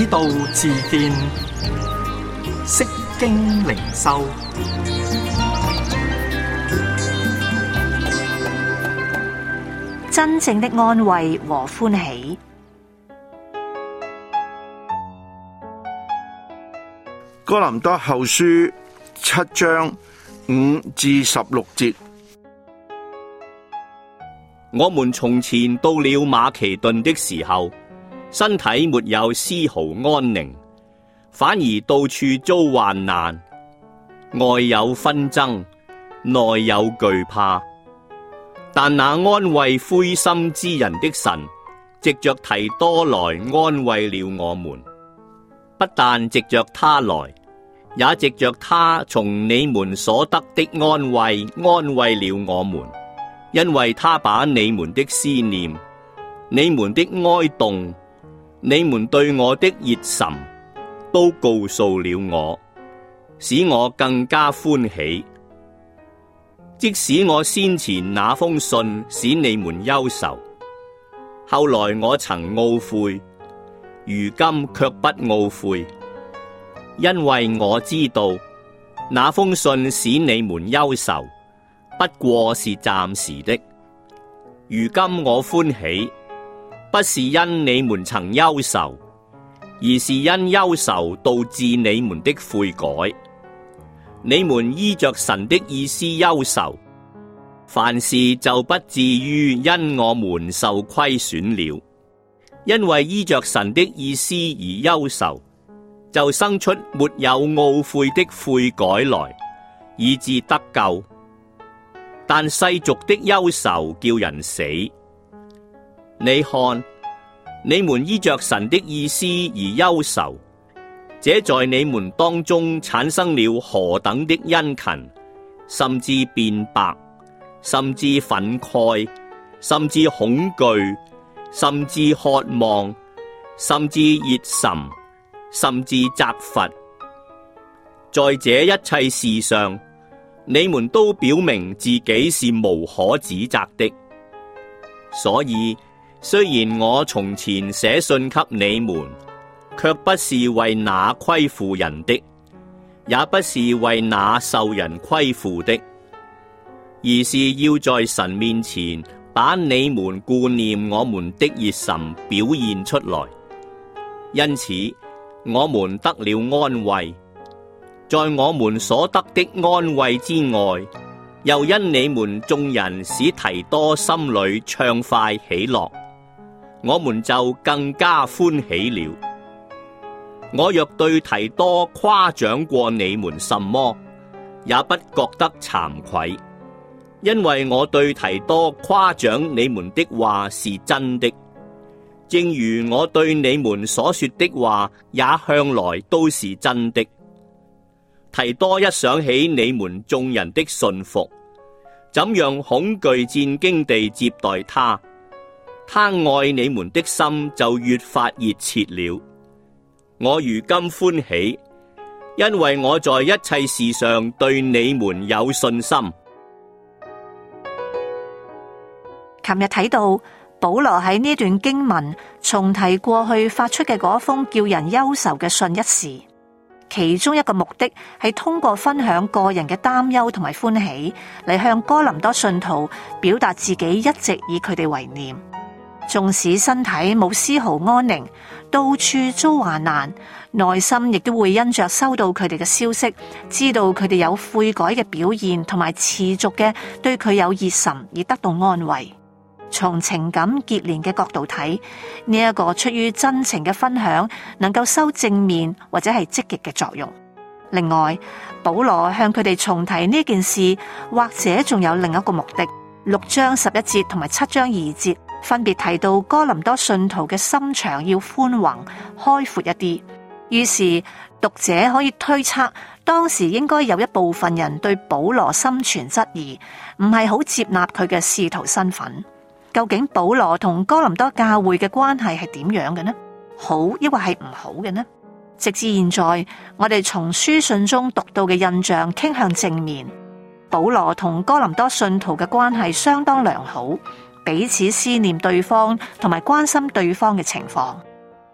道自見，釋經靈修， 真正的安慰和歡喜。 哥林多後書7章5至16節。 我們從前到了馬其頓的時候，身體沒有絲毫安寧，反而到處遭患難，外有紛爭，內有懼怕。但那安慰灰心之人的神，藉着提多來安慰了我們，不但藉着他來，也藉着他從你們所得的安慰了我們。因為他把你們的思念、你們的哀慟、你們對我的熱忱，都告訴了我，使我更加歡喜。即使我先前那封信使你們憂愁，後來我曾懊悔，如今卻不懊悔，因為我知道那封信使你們憂愁，不過是暫時的。如今我歡喜，不是因你們曾憂愁，而是因憂愁導致你們的悔改。你們依着神的意思憂愁，凡事就不至於因我們受虧損了。因為依着神的意思而憂愁，就生出沒有懊悔的悔改來，以致得救。但世俗的憂愁叫人死。你看，你們依着神的意思而憂愁，這在你們當中產生了何等的殷勤，甚至辯白，甚至憤慨，甚至恐懼，甚至渴望，甚至熱忱，甚至責罰。在這一切事上，你們都表明自己是無可指責的。所以雖然我從前寫信給你們，卻不是為那虧負人的，也不是為那受人虧負的，而是要在神面前把你們顧念我們的熱忱表現出來。因此我們得了安慰。在我們所得的安慰之外，又因你們眾人使提多心裏暢快喜樂，我們就更加歡喜了。我若對提多誇獎過你們什麼，也不覺得慚愧，因為我對提多誇獎你們的話是真的，正如我對你們所說的話也向來都是真的。提多一想起你們眾人的信服，怎樣恐懼戰兢地接待他，他愛你們的心就越發熱切了。我如今歡喜，因為我在一切事上對你們有信心。 琴日睇到保羅喺呢段經文重提過去發出嘅嗰封叫人憂愁嘅信一事。其中一個目的係通過分享個人嘅擔憂同埋歡喜，嚟向哥林多信徒表達自己一直以佢哋為念。縱使身體冇絲毫安寧，到處遭患難，內心亦都會因着收到佢哋嘅消息，知道佢哋有悔改嘅表現，同埋持續嘅對佢有熱忱而得到安慰。從情感結連嘅角度睇，呢一個出於真情嘅分享，能夠收正面或者係積極嘅作用。另外，保羅向佢哋重提呢件事，或者仲有另一個目的。6章11節同埋7章2節分別提到哥林多信徒嘅心腸要寬宏開闊一啲，於是讀者可以推測，當時應該有一部分人對保羅心存質疑，唔係好接納佢嘅使徒身份。究竟保羅同哥林多教會嘅關係係點樣嘅呢？好抑或係唔好嘅呢？直至現在，我哋從書信中讀到嘅印象傾向正面。保羅同哥林多信徒嘅關係相當良好，彼此思念對方同埋關心對方嘅情況。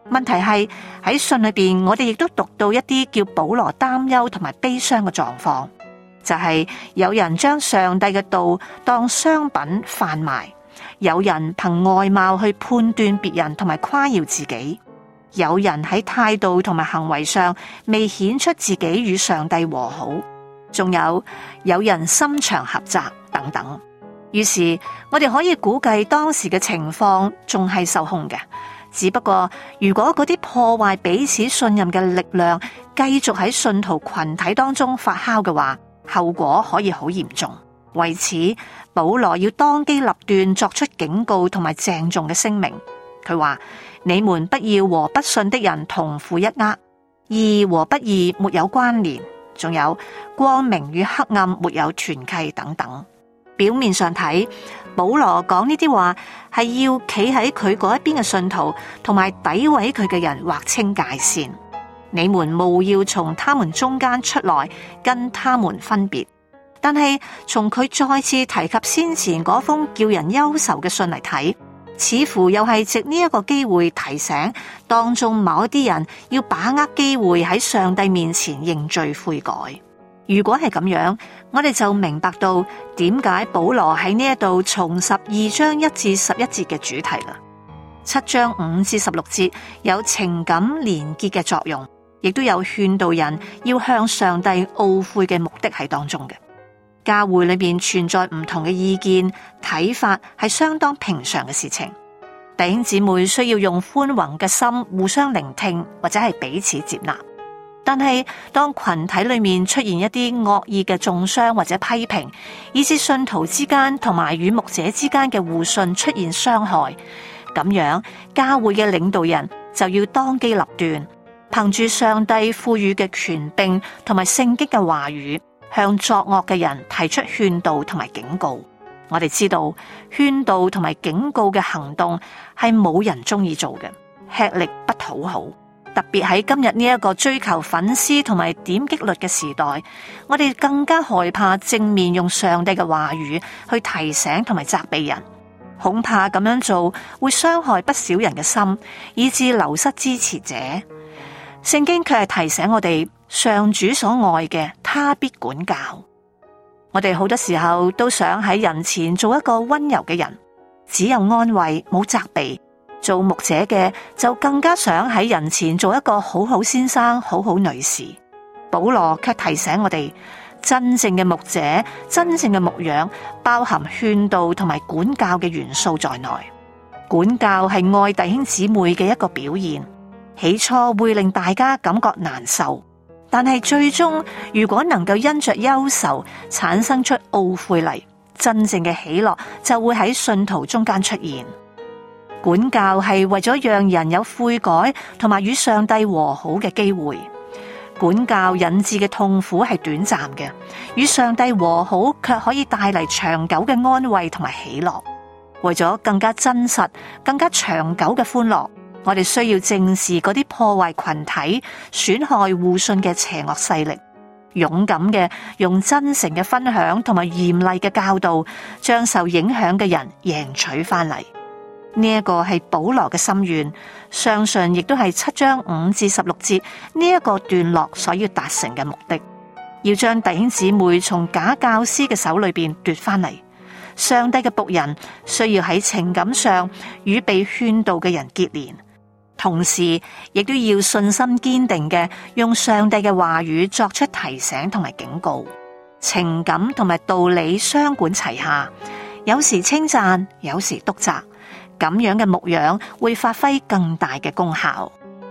問題係喺信裏邊，我哋亦都讀到一啲叫保羅擔憂同埋悲傷嘅狀況，就係有人將上帝嘅道當商品販賣，有人憑外貌去判斷別人同埋誇耀自己，有人喺態度同埋行為上未顯出自己與上帝和好，仲有人心腸狹窄等等。於是我哋可以估計當時嘅情況仲係受控嘅，只不過如果嗰啲破壞彼此信任嘅力量繼續喺信徒群體當中發酵嘅話，後果可以好嚴重。為此，保羅要當機立斷作出警告同埋鄭重嘅聲明。佢話：你們不要和不信的人同負一軛，義和不義沒有關聯，仲有光明與黑暗沒有團契等等。表面上睇，保羅講呢啲話係要企喺佢嗰一邊嘅信徒同埋詆毀佢嘅人劃清界線。你們務要從他們中間出來，跟他們分別。但係從佢再次提及先前嗰封叫人憂愁嘅信嚟睇，似乎又係藉呢一個機會提醒當中某一啲人要把握機會喺上帝面前認罪悔改。如果係咁樣，我哋就明白到點解保羅喺呢一度重拾2章1至11節嘅主題啦。7章5至16節有情感連結嘅作用，亦都有勸導人要向上帝懊悔嘅目的喺當中嘅。教會裏面存在唔同嘅意見睇法，係相當平常嘅事情。弟兄姊妹需要用寬宏嘅心互相聆聽，或者係彼此接納。但係當群體裏面出現一啲惡意嘅中傷或者批評，以致信徒之間同埋與牧者之間嘅互信出現傷害，咁樣教會嘅領導人就要當機立斷，憑住上帝賦予嘅權柄同埋聖經嘅話語，向作惡嘅人提出勸導同埋警告。我哋知道勸導同埋警告嘅行動係冇人中意做嘅，吃力不討好。特別喺今日呢一個追求粉絲同埋點擊率嘅時代，我哋更加害怕正面用上帝嘅話語去提醒同埋責備人，恐怕咁樣做會傷害不少人嘅心，以致流失支持者。聖經卻係提醒我哋，上主所愛嘅，他必管教。我哋好多時候都想喺人前做一個溫柔嘅人，只有安慰冇責備。做牧者嘅就更加想喺人前做一個好好先生、好好女士。保羅卻提醒我哋，真正嘅牧者、真正嘅牧養，包含勸導同埋管教嘅元素在內。管教係愛弟兄姊妹嘅一個表現，起初會令大家感覺難受，但係最終如果能夠因着憂愁產生出懊悔嚟，真正嘅喜樂就會喺信徒中間出現。管教係為咗讓人有悔改同埋與上帝和好嘅機會。管教引致嘅痛苦係短暫嘅，與上帝和好卻可以帶嚟長久嘅安慰同埋喜樂。為咗更加真實、更加長久嘅歡樂，我哋需要正視嗰啲破壞群體、損害互信嘅邪惡勢力，勇敢嘅用真誠嘅分享同埋嚴厲嘅教導，將受影響嘅人贏取翻嚟。呢一個係保羅嘅心願，相信亦都係7章5至16節呢一個段落所要達成嘅目的，要將弟兄姊妹從假教師嘅手裏邊奪翻嚟。上帝嘅僕人需要喺情感上與被勸導嘅人結連，同時亦都要信心堅定嘅用上帝嘅話語作出提醒同埋警告，情感同埋道理雙管齊下，有時稱讚，有時督責。咁樣嘅牧養會發揮更大嘅功效。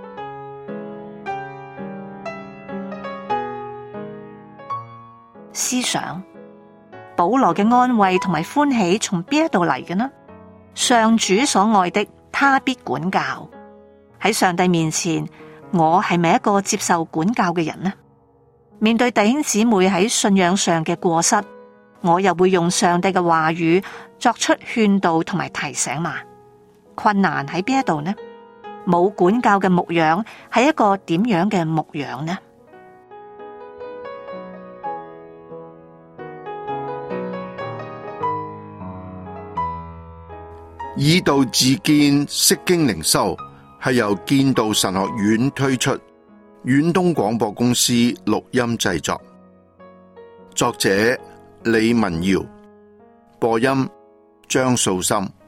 思想保羅嘅安慰同埋歡喜從邊一度嚟嘅呢？上主所愛的，他必管教。喺上帝面前，我係咪一個接受管教嘅人呢？面對弟兄姊妹喺信仰上嘅過失，我又會用上帝嘅話語作出勸導同埋提醒嘛？困難喺邊一度呢？冇管教嘅牧養係一個點樣嘅牧養呢？ 以道自見，釋經靈修， 係由建道神學院推出，遠東廣播公司錄音製作。作者李文堯，播音張素心。